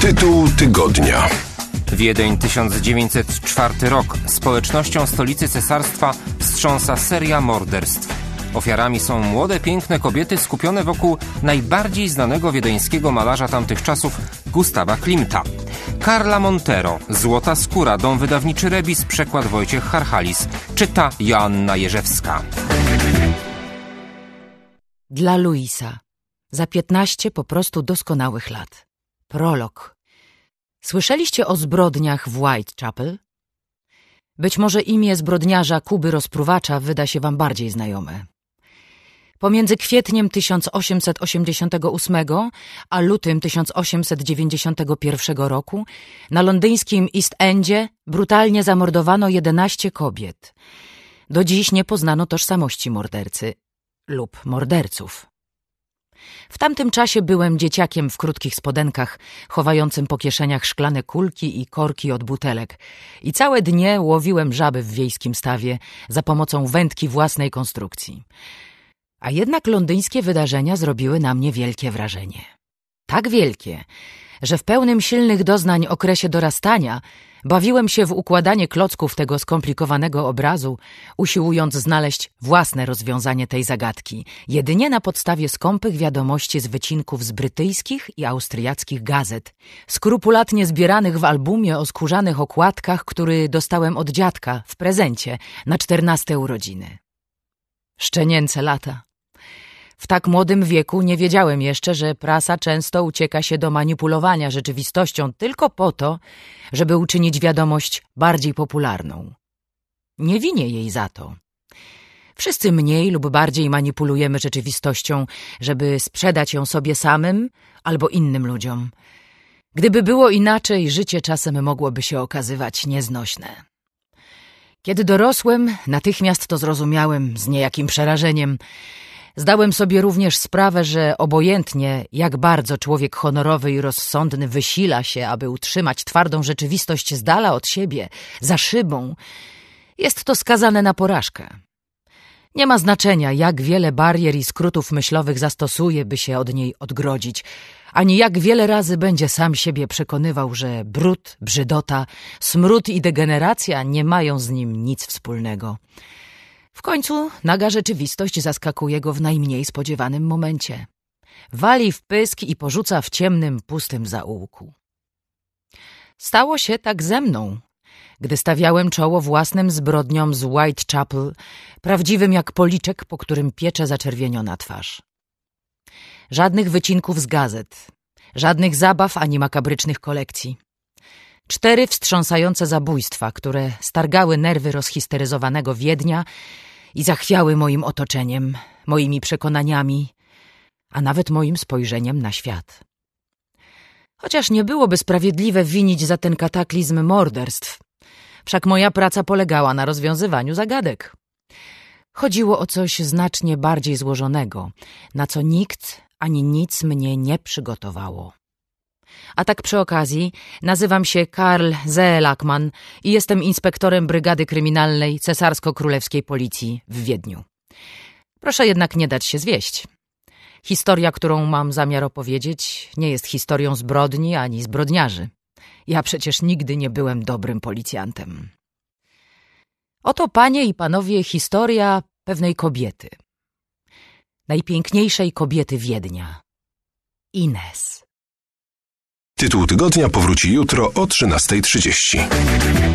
Tytuł tygodnia. Wiedeń, 1904 rok. Społecznością stolicy cesarstwa wstrząsa seria morderstw. Ofiarami są młode, piękne kobiety skupione wokół najbardziej znanego wiedeńskiego malarza tamtych czasów, Gustawa Klimta. Karla Montero, Złota skóra, dom wydawniczy Rebis, przekład Wojciech Harchalis. Czyta Joanna Jerzewska. Dla Luisa. Za 15 po prostu doskonałych lat. Prolog. Słyszeliście o zbrodniach w Whitechapel? Być może imię zbrodniarza Kuby Rozpruwacza wyda się wam bardziej znajome. Pomiędzy kwietniem 1888 a lutym 1891 roku na londyńskim East Endzie brutalnie zamordowano 11 kobiet. Do dziś nie poznano tożsamości mordercy lub morderców. W tamtym czasie byłem dzieciakiem w krótkich spodenkach, chowającym po kieszeniach szklane kulki i korki od butelek i całe dnie łowiłem żaby w wiejskim stawie za pomocą wędki własnej konstrukcji. A jednak londyńskie wydarzenia zrobiły na mnie wielkie wrażenie. Tak wielkie, że w pełnym silnych doznań okresie dorastania bawiłem się w układanie klocków tego skomplikowanego obrazu, usiłując znaleźć własne rozwiązanie tej zagadki, jedynie na podstawie skąpych wiadomości z wycinków z brytyjskich i austriackich gazet, skrupulatnie zbieranych w albumie o skórzanych okładkach, który dostałem od dziadka w prezencie na 14 urodziny. Szczenięce lata. W tak młodym wieku nie wiedziałem jeszcze, że prasa często ucieka się do manipulowania rzeczywistością tylko po to, żeby uczynić wiadomość bardziej popularną. Nie winię jej za to. Wszyscy mniej lub bardziej manipulujemy rzeczywistością, żeby sprzedać ją sobie samym albo innym ludziom. Gdyby było inaczej, życie czasem mogłoby się okazywać nieznośne. Kiedy dorosłem, natychmiast to zrozumiałem z niejakim przerażeniem. Zdałem sobie również sprawę, że obojętnie jak bardzo człowiek honorowy i rozsądny wysila się, aby utrzymać twardą rzeczywistość z dala od siebie, za szybą, jest to skazane na porażkę. Nie ma znaczenia, jak wiele barier i skrótów myślowych zastosuje, by się od niej odgrodzić, ani jak wiele razy będzie sam siebie przekonywał, że brud, brzydota, smród i degeneracja nie mają z nim nic wspólnego. W końcu naga rzeczywistość zaskakuje go w najmniej spodziewanym momencie. Wali w pysk i porzuca w ciemnym, pustym zaułku. Stało się tak ze mną, gdy stawiałem czoło własnym zbrodniom z Whitechapel, prawdziwym jak policzek, po którym piecze zaczerwieniona twarz. Żadnych wycinków z gazet, żadnych zabaw ani makabrycznych kolekcji. 4 wstrząsające zabójstwa, które stargały nerwy rozhisteryzowanego Wiednia i zachwiały moim otoczeniem, moimi przekonaniami, a nawet moim spojrzeniem na świat. Chociaż nie byłoby sprawiedliwe winić za ten kataklizm morderstw, wszak moja praca polegała na rozwiązywaniu zagadek. Chodziło o coś znacznie bardziej złożonego, na co nikt ani nic mnie nie przygotowało. A tak przy okazji, nazywam się Karl Zeelakman i jestem inspektorem Brygady Kryminalnej Cesarsko-Królewskiej Policji w Wiedniu. Proszę jednak nie dać się zwieść. Historia, którą mam zamiar opowiedzieć, nie jest historią zbrodni ani zbrodniarzy. Ja przecież nigdy nie byłem dobrym policjantem. Oto, panie i panowie, historia pewnej kobiety. Najpiękniejszej kobiety Wiednia. Ines. Tytuł tygodnia powróci jutro o 13:30.